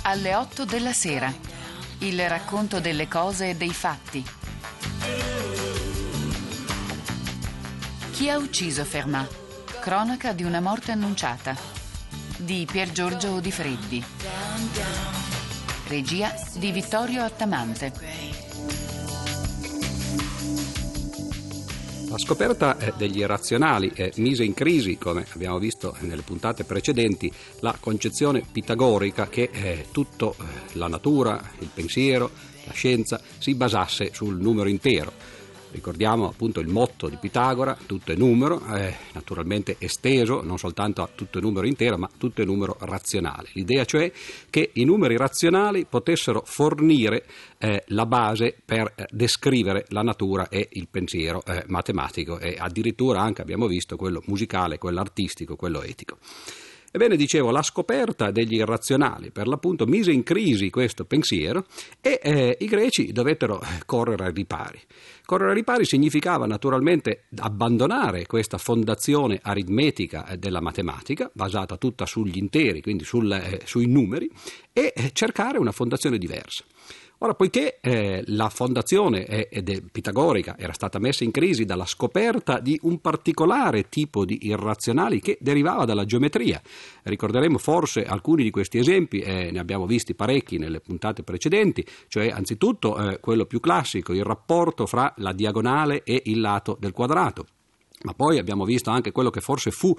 Alle 8 della sera. Il racconto delle cose e dei fatti. Chi ha ucciso Fermat? Cronaca di una morte annunciata. Di Pier Giorgio Odifreddi. Regia di Vittorio Attamante. La scoperta degli irrazionali mise in crisi, come abbiamo visto nelle puntate precedenti, la concezione pitagorica che tutta la natura, il pensiero, la scienza si basasse sul numero intero. Ricordiamo appunto il motto di Pitagora: tutto è numero, naturalmente esteso non soltanto a tutto è numero intero, ma tutto è numero razionale. L'idea cioè che i numeri razionali potessero fornire la base per descrivere la natura e il pensiero matematico e addirittura anche, abbiamo visto, quello musicale, quello artistico, quello etico. Ebbene, dicevo, la scoperta degli irrazionali per l'appunto mise in crisi questo pensiero e i greci dovettero correre ai ripari. Correre ai ripari significava naturalmente abbandonare questa fondazione aritmetica della matematica, basata tutta sugli interi, quindi sui numeri, e cercare una fondazione diversa. Ora, poiché la fondazione pitagorica era stata messa in crisi dalla scoperta di un particolare tipo di irrazionali che derivava dalla geometria, ricorderemo forse alcuni di questi esempi, ne abbiamo visti parecchi nelle puntate precedenti, cioè anzitutto quello più classico, il rapporto fra la diagonale e il lato del quadrato. Ma poi abbiamo visto anche quello che forse fu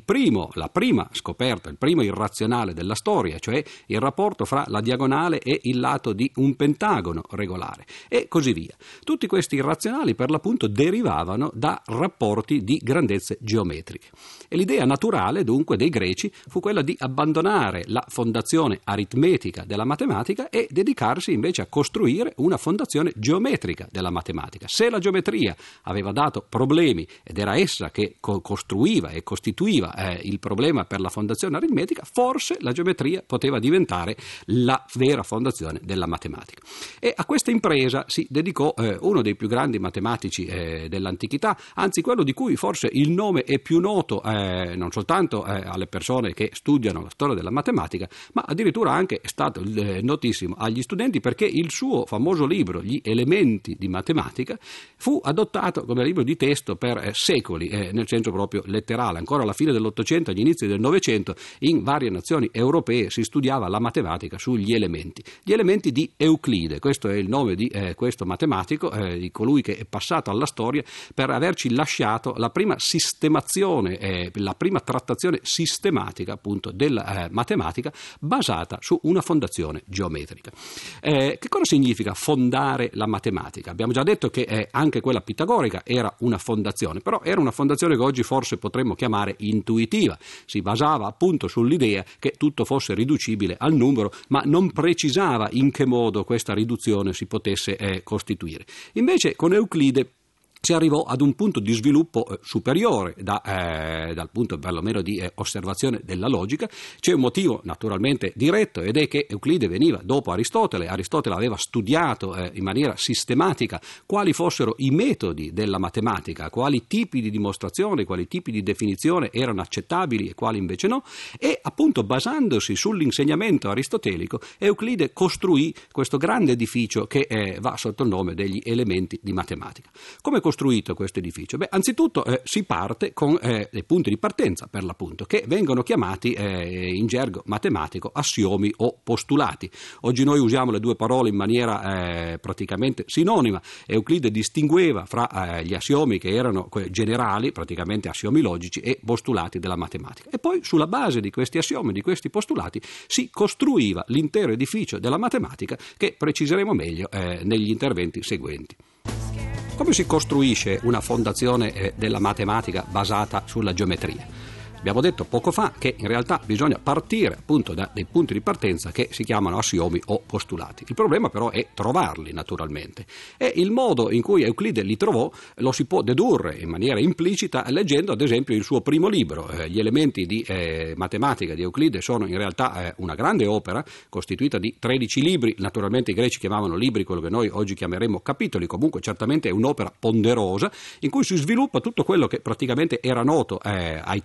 la prima scoperta, il primo irrazionale della storia, cioè il rapporto fra la diagonale e il lato di un pentagono regolare, e così via. Tutti questi irrazionali per l'appunto derivavano da rapporti di grandezze geometriche. E l'idea naturale dunque dei greci fu quella di abbandonare la fondazione aritmetica della matematica e dedicarsi invece a costruire una fondazione geometrica della matematica. Se la geometria aveva dato problemi ed era essa che costruiva e costituiva il problema per la fondazione aritmetica, forse la geometria poteva diventare la vera fondazione della matematica. E a questa impresa si dedicò uno dei più grandi matematici dell'antichità, anzi quello di cui forse il nome è più noto non soltanto alle persone che studiano la storia della matematica, ma addirittura anche è stato notissimo agli studenti, perché il suo famoso libro Gli elementi di matematica fu adottato come libro di testo per secoli, nel senso proprio letterale. Ancora alla fine dell'Ottocento, agli inizi del Novecento, in varie nazioni europee si studiava la matematica sugli elementi. Gli elementi di Euclide, questo è il nome di questo matematico, di colui che è passato alla storia per averci lasciato la prima sistemazione, la prima trattazione sistematica appunto della matematica basata su una fondazione geometrica. Che cosa significa fondare la matematica? Abbiamo già detto che anche quella pitagorica era una fondazione, però era una fondazione che oggi forse potremmo chiamare intuitiva. Si basava appunto sull'idea che tutto fosse riducibile al numero, ma non precisava in che modo questa riduzione si potesse costituire. Invece con Euclide si arrivò ad un punto di sviluppo superiore dal punto perlomeno di osservazione della logica. C'è un motivo naturalmente diretto, ed è che Euclide veniva dopo Aristotele. Aristotele aveva studiato in maniera sistematica quali fossero i metodi della matematica, quali tipi di dimostrazione, quali tipi di definizione erano accettabili e quali invece no, e appunto basandosi sull'insegnamento aristotelico Euclide costruì questo grande edificio che va sotto il nome degli elementi di matematica. Come costruito questo edificio? Anzitutto si parte con dei punti di partenza, per l'appunto, che vengono chiamati in gergo matematico assiomi o postulati. Oggi noi usiamo le due parole in maniera praticamente sinonima. Euclide distingueva fra gli assiomi che erano generali, praticamente assiomi logici, e postulati della matematica. E poi sulla base di questi assiomi, di questi postulati, si costruiva l'intero edificio della matematica, che preciseremo meglio negli interventi seguenti. Come si costruisce una fondazione della matematica basata sulla geometria? Abbiamo detto poco fa che in realtà bisogna partire appunto da dei punti di partenza che si chiamano assiomi o postulati. Il problema però è trovarli, naturalmente, e il modo in cui Euclide li trovò lo si può dedurre in maniera implicita leggendo ad esempio il suo primo libro. Gli elementi di matematica di Euclide sono in realtà una grande opera costituita di 13 libri. Naturalmente i greci chiamavano libri quello che noi oggi chiameremo capitoli, comunque certamente è un'opera ponderosa in cui si sviluppa tutto quello che praticamente era noto ai tempi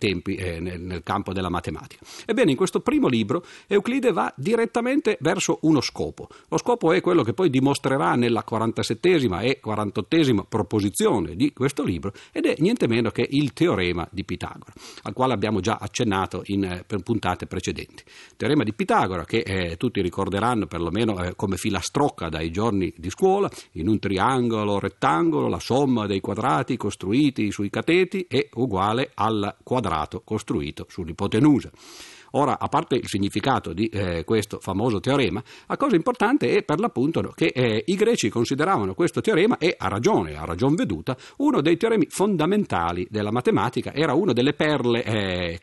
nel campo della matematica. Ebbene, in questo primo libro Euclide va direttamente verso uno scopo. Lo scopo è quello che poi dimostrerà nella 47esima e 48esima proposizione di questo libro, ed è niente meno che il teorema di Pitagora, al quale abbiamo già accennato in puntate precedenti. Teorema di Pitagora che tutti ricorderanno perlomeno come filastrocca dai giorni di scuola: in un triangolo rettangolo la somma dei quadrati costruiti sui cateti è uguale al quadrato costruito sull'ipotenusa. Ora, a parte il significato di questo famoso teorema, la cosa importante è per l'appunto che i greci consideravano questo teorema, e a ragion veduta, uno dei teoremi fondamentali della matematica. Era una delle perle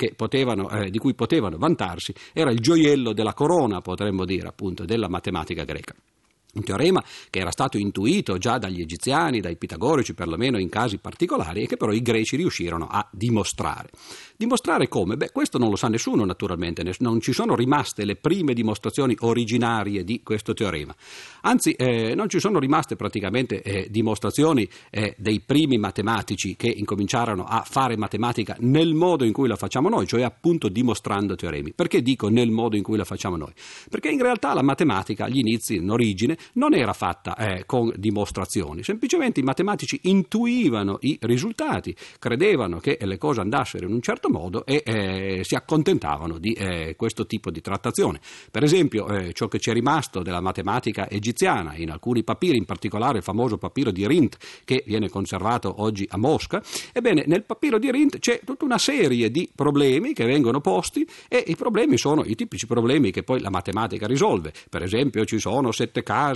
di cui potevano vantarsi, era il gioiello della corona, potremmo dire, appunto, della matematica greca. Un teorema che era stato intuito già dagli egiziani, dai pitagorici perlomeno in casi particolari, e che però i greci riuscirono a dimostrare. Dimostrare come? Questo non lo sa nessuno naturalmente, non ci sono rimaste le prime dimostrazioni originarie di questo teorema. Anzi, non ci sono rimaste praticamente dimostrazioni dei primi matematici che incominciarono a fare matematica nel modo in cui la facciamo noi, cioè appunto dimostrando teoremi. Perché dico nel modo in cui la facciamo noi? Perché in realtà la matematica agli inizi, in origine, non era fatta con dimostrazioni, semplicemente i matematici intuivano i risultati, credevano che le cose andassero in un certo modo e si accontentavano di questo tipo di trattazione. Per esempio, ciò che ci è rimasto della matematica egiziana in alcuni papiri, in particolare il famoso papiro di Rint che viene conservato oggi a Mosca, ebbene nel papiro di Rint c'è tutta una serie di problemi che vengono posti, e i problemi sono i tipici problemi che poi la matematica risolve. Per esempio, ci sono 7 case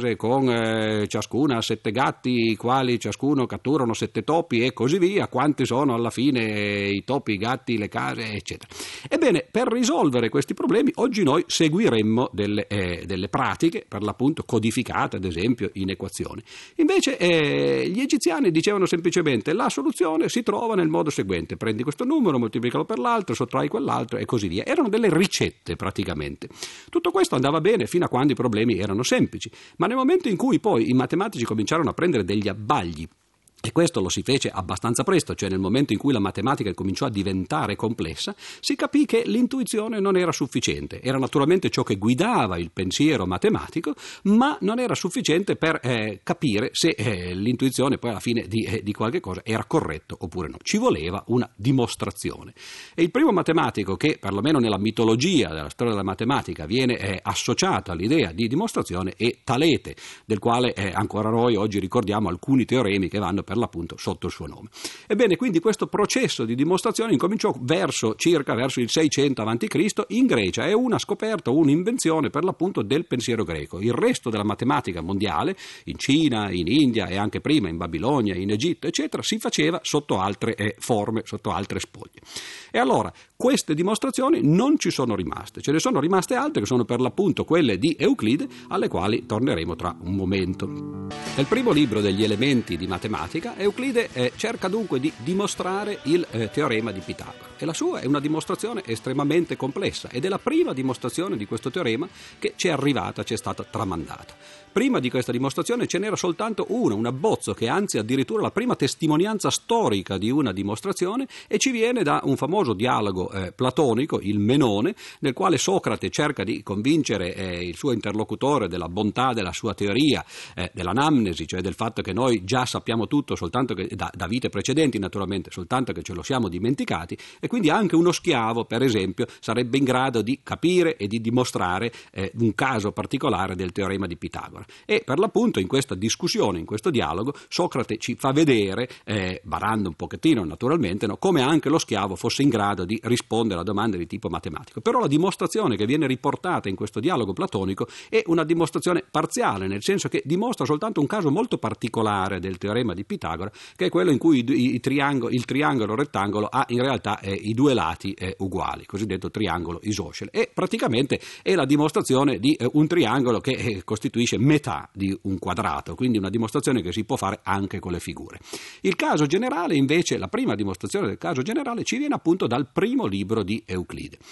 con ciascuna 7 gatti, i quali ciascuno catturano 7 topi e così via. Quanti sono alla fine i topi, i gatti, le case, eccetera. Ebbene, per risolvere questi problemi oggi noi seguiremmo delle pratiche, per l'appunto codificate ad esempio in equazioni. Invece gli egiziani dicevano semplicemente: la soluzione si trova nel modo seguente: prendi questo numero, moltiplicalo per l'altro, sottrai quell'altro e così via. Erano delle ricette praticamente. Tutto questo andava bene fino a quando i problemi erano semplici, ma nel momento in cui poi i matematici cominciarono a prendere degli abbagli, e questo lo si fece abbastanza presto, cioè nel momento in cui la matematica cominciò a diventare complessa, si capì che l'intuizione non era sufficiente. Era naturalmente ciò che guidava il pensiero matematico, ma non era sufficiente per capire se l'intuizione poi alla fine di qualche cosa era corretto oppure no. Ci voleva una dimostrazione. E il primo matematico che, perlomeno nella mitologia della storia della matematica, viene associato all'idea di dimostrazione è Talete, del quale ancora noi oggi ricordiamo alcuni teoremi che vanno per l'appunto sotto il suo nome. Ebbene, quindi questo processo di dimostrazione incominciò verso il 600 a.C. in Grecia. È una scoperta, un'invenzione per l'appunto del pensiero greco. Il resto della matematica mondiale, in Cina, in India e anche prima in Babilonia, in Egitto, eccetera, si faceva sotto altre forme, sotto altre spoglie. E allora queste dimostrazioni non ci sono rimaste, ce ne sono rimaste altre che sono per l'appunto quelle di Euclide, alle quali torneremo tra un momento. Nel primo libro degli elementi di matematica, Euclide cerca dunque di dimostrare il teorema di Pitagora, e la sua è una dimostrazione estremamente complessa, ed è la prima dimostrazione di questo teorema che ci è stata tramandata. Prima di questa dimostrazione ce n'era soltanto un abbozzo, che anzi addirittura la prima testimonianza storica di una dimostrazione, e ci viene da un famoso dialogo platonico, il Menone, nel quale Socrate cerca di convincere il suo interlocutore della bontà della sua teoria, dell'anamnesi, cioè del fatto che noi già sappiamo tutto soltanto che da vite precedenti, naturalmente, soltanto che ce lo siamo dimenticati, e quindi anche uno schiavo, per esempio, sarebbe in grado di capire e di dimostrare un caso particolare del teorema di Pitagora. E per l'appunto in questa discussione, in questo dialogo, Socrate ci fa vedere, barando un pochettino naturalmente, come anche lo schiavo fosse in grado di rispondere a domande di tipo matematico. Però la dimostrazione che viene riportata in questo dialogo platonico è una dimostrazione parziale, nel senso che dimostra soltanto un caso molto particolare del teorema di Pitagora, che è quello in cui il triangolo rettangolo ha in realtà i due lati uguali, cosiddetto triangolo isoscele, e praticamente è la dimostrazione di un triangolo che costituisce metà di un quadrato, quindi una dimostrazione che si può fare anche con le figure. Il caso generale invece, la prima dimostrazione del caso generale, ci viene appunto dal primo libro di Euclide.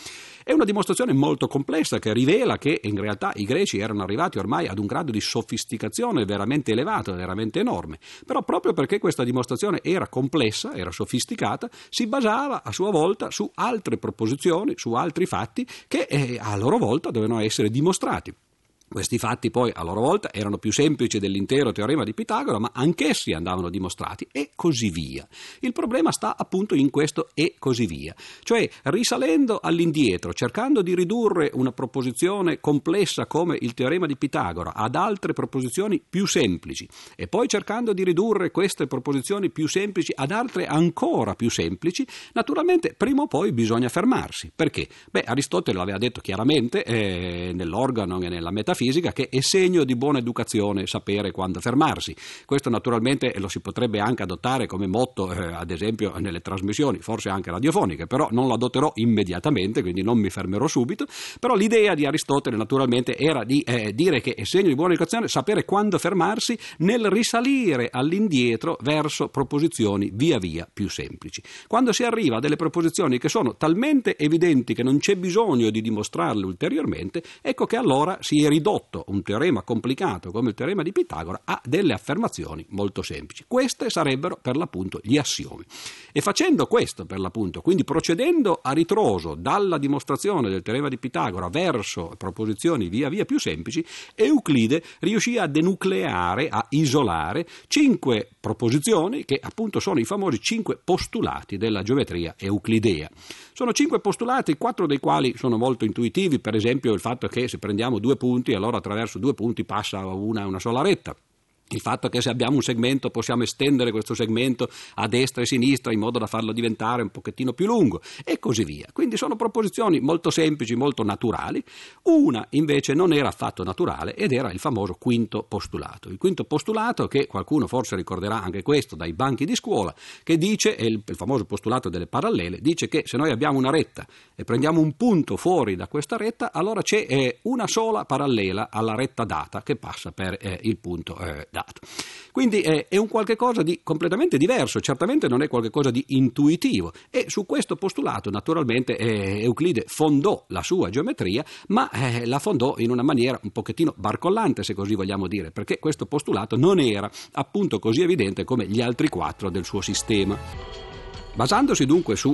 È una dimostrazione molto complessa che rivela che in realtà i greci erano arrivati ormai ad un grado di sofisticazione veramente elevato, veramente enorme. Però proprio perché questa dimostrazione era complessa, era sofisticata, si basava a sua volta su altre proposizioni, su altri fatti che a loro volta dovevano essere dimostrati. Questi fatti poi a loro volta erano più semplici dell'intero teorema di Pitagora, ma anch'essi andavano dimostrati e così via. Il problema sta appunto in questo e così via, cioè risalendo all'indietro, cercando di ridurre una proposizione complessa come il teorema di Pitagora ad altre proposizioni più semplici e poi cercando di ridurre queste proposizioni più semplici ad altre ancora più semplici, naturalmente prima o poi bisogna fermarsi. Perché? Aristotele l'aveva detto chiaramente nell'organo e nella metafisica che è segno di buona educazione sapere quando fermarsi. Questo naturalmente lo si potrebbe anche adottare come motto ad esempio nelle trasmissioni, forse anche radiofoniche, però non lo adotterò immediatamente, quindi non mi fermerò subito. Però l'idea di Aristotele naturalmente era di dire che è segno di buona educazione sapere quando fermarsi nel risalire all'indietro verso proposizioni via via più semplici. Quando si arriva a delle proposizioni che sono talmente evidenti che non c'è bisogno di dimostrarle ulteriormente, ecco che allora si è ridotto un teorema complicato come il teorema di Pitagora a delle affermazioni molto semplici. Queste sarebbero per l'appunto gli assiomi. E facendo questo per l'appunto, quindi procedendo a ritroso dalla dimostrazione del teorema di Pitagora verso proposizioni via via più semplici, Euclide riuscì a denucleare, a isolare 5 proposizioni che appunto sono i famosi 5 postulati della geometria euclidea. Sono 5 postulati, 4 dei quali sono molto intuitivi, per esempio il fatto che se prendiamo 2 punti, allora attraverso 2 punti passa una sola retta. Il fatto che se abbiamo un segmento possiamo estendere questo segmento a destra e a sinistra in modo da farlo diventare un pochettino più lungo e così via. Quindi sono proposizioni molto semplici, molto naturali. Una invece non era affatto naturale ed era il famoso quinto postulato. Il quinto postulato, che qualcuno forse ricorderà anche questo dai banchi di scuola, che dice, è il famoso postulato delle parallele, dice che se noi abbiamo una retta e prendiamo un punto fuori da questa retta, allora c'è una sola parallela alla retta data che passa per il punto dato. Quindi è un qualche cosa di completamente diverso, certamente non è qualche cosa di intuitivo e su questo postulato naturalmente Euclide fondò la sua geometria, ma la fondò in una maniera un pochettino barcollante, se così vogliamo dire, perché questo postulato non era appunto così evidente come gli altri 4 del suo sistema. Basandosi dunque su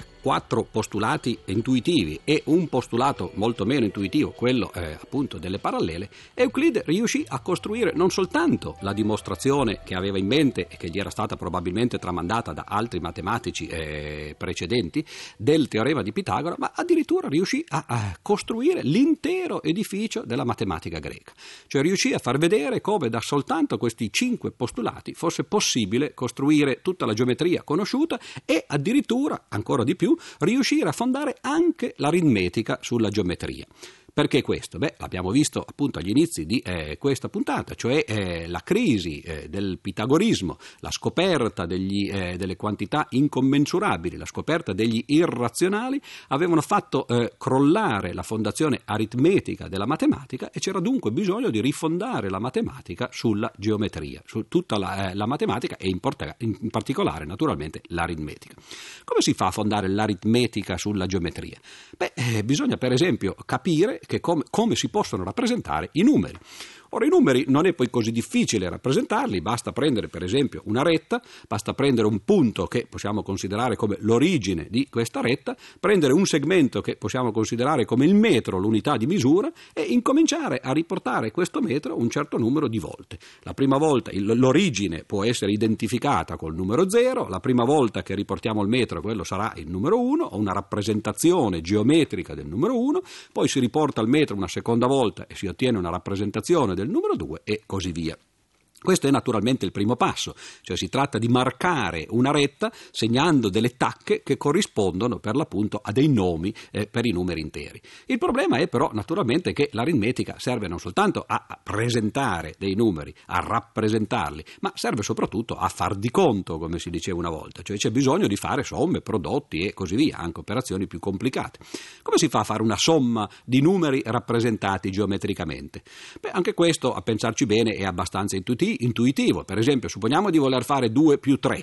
4 postulati intuitivi e un postulato molto meno intuitivo, quello appunto delle parallele, Euclide riuscì a costruire non soltanto la dimostrazione che aveva in mente e che gli era stata probabilmente tramandata da altri matematici precedenti del teorema di Pitagora, ma addirittura riuscì a costruire l'intero edificio della matematica greca. Cioè riuscì a far vedere come da soltanto questi 5 postulati fosse possibile costruire tutta la geometria conosciuta e addirittura, ancora di più, riuscire a fondare anche l'aritmetica sulla geometria. Perché questo? L'abbiamo visto appunto agli inizi di questa puntata, cioè la crisi del pitagorismo, la scoperta delle quantità incommensurabili, la scoperta degli irrazionali, avevano fatto crollare la fondazione aritmetica della matematica e c'era dunque bisogno di rifondare la matematica sulla geometria, su tutta la matematica e in particolare naturalmente l'aritmetica. Come si fa a fondare l'aritmetica sulla geometria? Bisogna per esempio capire che come si possono rappresentare i numeri. Ora i numeri non è poi così difficile rappresentarli, basta prendere per esempio una retta, basta prendere un punto che possiamo considerare come l'origine di questa retta, prendere un segmento che possiamo considerare come il metro, l'unità di misura, e incominciare a riportare questo metro un certo numero di volte. La prima volta l'origine può essere identificata col numero 0, la prima volta che riportiamo il metro quello sarà il numero 1, o una rappresentazione geometrica del numero 1, poi si riporta il metro una seconda volta e si ottiene una rappresentazione del numero 2 e così via. Questo è naturalmente il primo passo, cioè si tratta di marcare una retta segnando delle tacche che corrispondono per l'appunto a dei nomi per i numeri interi. Il problema è però naturalmente che l'aritmetica serve non soltanto a presentare dei numeri, a rappresentarli, ma serve soprattutto a far di conto, come si diceva una volta, cioè c'è bisogno di fare somme, prodotti e così via, anche operazioni più complicate. Come si fa a fare una somma di numeri rappresentati geometricamente? Anche questo, a pensarci bene, è abbastanza intuitivo. Per esempio, supponiamo di voler fare 2 più 3.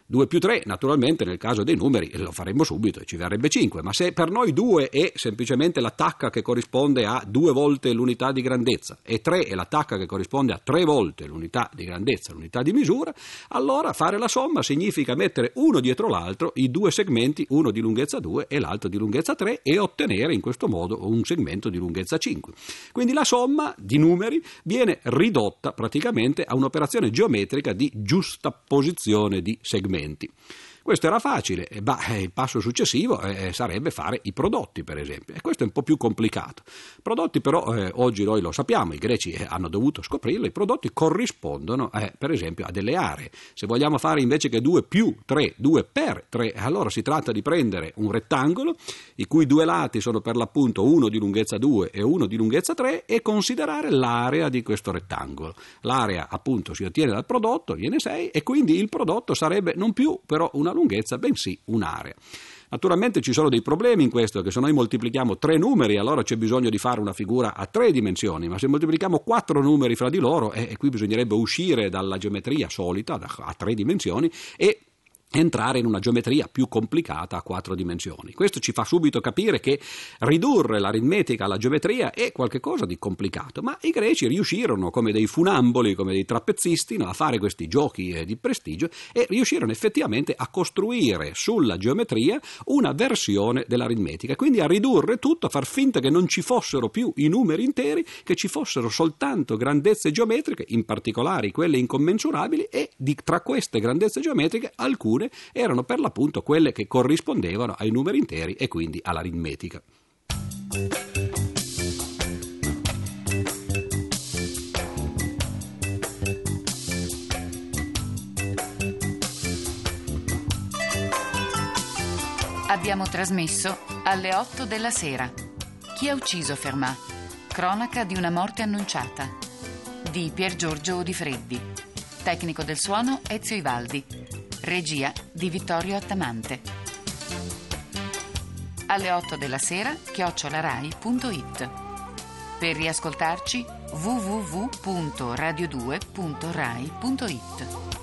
2 più 3, naturalmente nel caso dei numeri lo faremmo subito e ci verrebbe 5, ma se per noi 2 è semplicemente la tacca che corrisponde a 2 volte l'unità di grandezza e 3 è la tacca che corrisponde a 3 volte l'unità di grandezza, l'unità di misura, allora fare la somma significa mettere uno dietro l'altro i 2 segmenti, uno di lunghezza 2 e l'altro di lunghezza 3, e ottenere in questo modo un segmento di lunghezza 5. Quindi la somma di numeri viene ridotta praticamente a un'operazione geometrica di giustapposizione di segmenti. Questo era facile, il passo successivo sarebbe fare i prodotti, per esempio, e questo è un po' più complicato. Prodotti però, oggi noi lo sappiamo, i greci hanno dovuto scoprirlo, i prodotti corrispondono per esempio a delle aree. Se vogliamo fare invece che 2 più 3, 2 per 3, allora si tratta di prendere un rettangolo i cui 2 lati sono per l'appunto uno di lunghezza 2 e uno di lunghezza 3 e considerare l'area di questo rettangolo. L'area appunto si ottiene dal prodotto, viene 6, e quindi il prodotto sarebbe non più però una lunghezza, bensì un'area. Naturalmente ci sono dei problemi in questo, che se noi moltiplichiamo 3 numeri allora c'è bisogno di fare una figura a 3 dimensioni, ma se moltiplichiamo 4 numeri fra di loro qui bisognerebbe uscire dalla geometria solita a 3 dimensioni e entrare in una geometria più complicata a 4 dimensioni. Questo ci fa subito capire che ridurre l'aritmetica alla geometria è qualcosa di complicato, ma i greci riuscirono come dei funamboli, come dei trappezzisti, a fare questi giochi di prestigio e riuscirono effettivamente a costruire sulla geometria una versione dell'aritmetica, quindi a ridurre tutto, a far finta che non ci fossero più i numeri interi, che ci fossero soltanto grandezze geometriche, in particolare quelle incommensurabili, e tra queste grandezze geometriche alcune erano per l'appunto quelle che corrispondevano ai numeri interi e quindi all'aritmetica. Abbiamo trasmesso Alle 8 della sera. Chi ha ucciso Fermat? Cronaca di una morte annunciata di Piergiorgio Odifreddi. Tecnico del suono Ezio Ivaldi. Regia di Vittorio Attamante. Alle 8 della sera @rai.it. Per riascoltarci www.radio2.rai.it.